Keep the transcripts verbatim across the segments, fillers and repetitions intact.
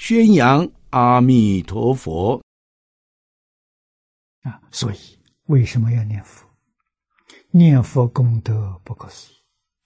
宣扬阿弥陀佛。 啊，所以为什么要念佛？念佛功德不可思议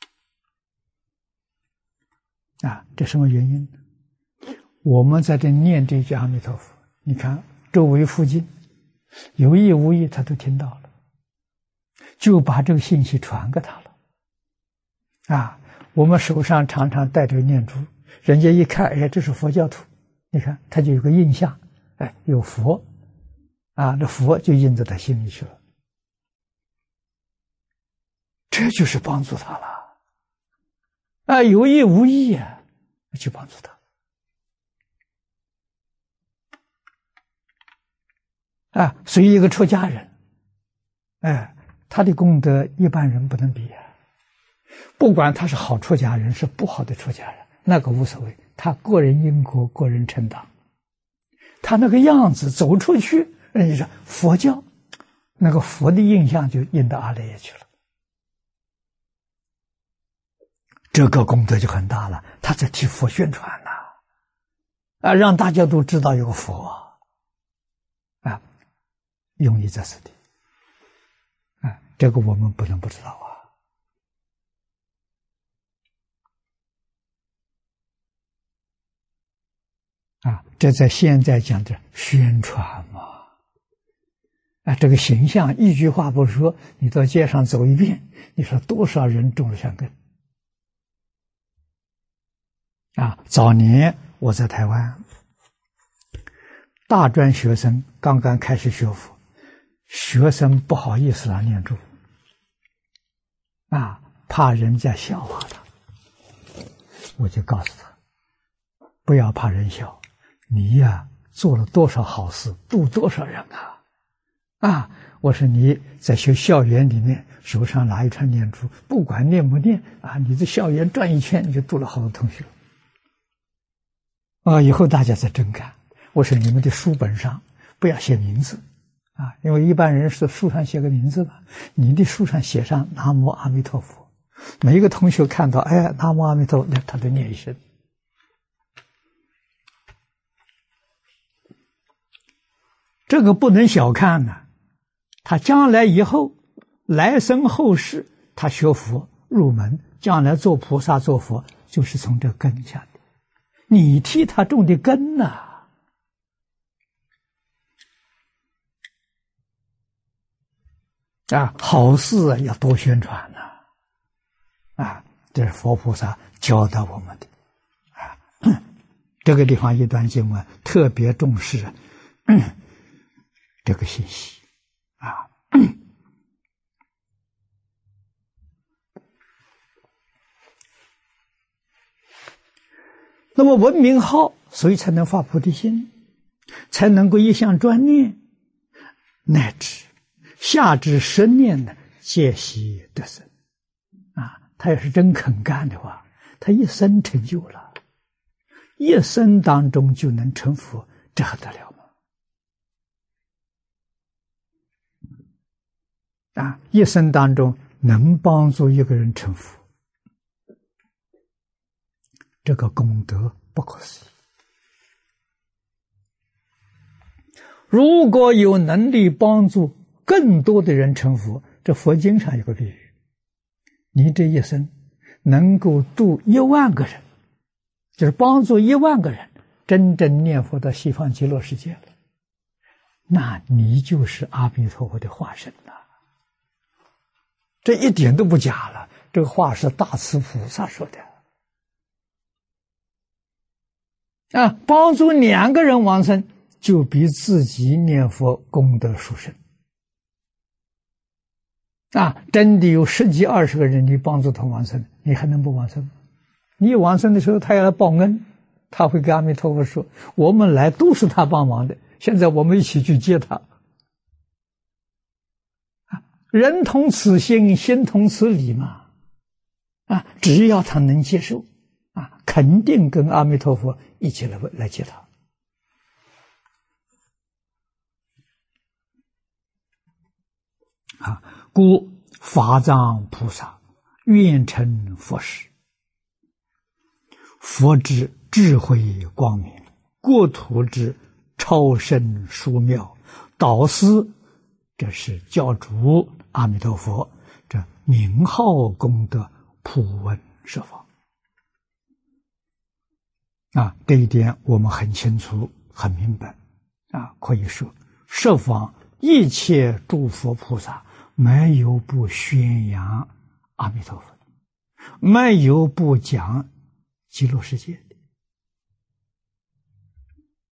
啊！这什么原因呢？我们在这念这句阿弥陀佛，你看周围附近有意无意他都听到了，就把这个信息传给他了啊！我们手上常常带着念珠，人家一看，哎，这是佛教徒，你看他就有个印象，哎，有佛啊，这佛就印在他心里去了，这就是帮助他了啊！有意无意啊，去帮助他。啊，所以一个出家人，哎，他的功德一般人不能比啊。不管他是好出家人是不好的出家人，那个无所谓，他个人因果，个人承担。他那个样子走出去，人家说佛教，那个佛的印象就印到阿赖耶去了，这个功德就很大了。他在替佛宣传呐、啊，啊，让大家都知道有个佛啊。用意在此地，啊，这个我们不能不知道啊！啊，这在现在讲的宣传嘛，啊，这个形象一句话不说，你到街上走一遍，你说多少人种了善根？啊，早年我在台湾，大专学生刚刚开始学佛。学生不好意思来念珠，啊，怕人家笑话他，我就告诉他，不要怕人笑，你呀做了多少好事，度多少人啊！啊，我说你在学校园里面手上拿一串念珠，不管念不念啊，你在校园转一圈，你就度了好多同学。啊，以后大家再真干。我说你们的书本上不要写名字。啊，因为一般人是书上写个名字嘛，你的书上写上南无阿弥陀佛，每一个同学看到，哎，南无阿弥陀佛，他都念一声。这个不能小看呐、啊，他将来以后来生后世，他学佛入门，将来做菩萨做佛，就是从这根下的，你替他种的根呐、啊。啊，好事要多宣传呐、啊！啊，这是佛菩萨教导我们的啊。这个地方一段经文特别重视、嗯、这个信息啊。那么文明好，所以才能发菩提心，才能够一向专念，乃至下至十念呢，皆悉得生啊！他要是真肯干的话，他一生成就了，一生当中就能成佛，这还得了吗？啊，一生当中能帮助一个人成佛，这个功德不可思议。如果有能力帮助更多的人成佛，这佛经上有个比喻，你这一生能够度一万个人，就是帮助一万个人真正念佛到西方极乐世界了，那你就是阿弥陀佛的化身了，这一点都不假了。这个话是大慈菩萨说的啊，帮助两个人往生，就比自己念佛功德殊胜啊！真的有十几二十个人你帮助他往生，你还能不往生吗？你往生的时候他要来报恩，他会跟阿弥陀佛说，我们来都是他帮忙的，现在我们一起去接他。人同此心，心同此理嘛。啊，只要他能接受啊，肯定跟阿弥陀佛一起来来接他。啊，故法藏菩萨愿成佛时，佛之智慧光明， 国土之超胜殊妙，导师，这是教主阿弥陀佛，这名号功德普闻十方。啊，这一点我们很清楚、很明白。啊，可以说，十方一切诸佛菩萨，没有不宣扬阿弥陀佛，没有不讲极乐世界。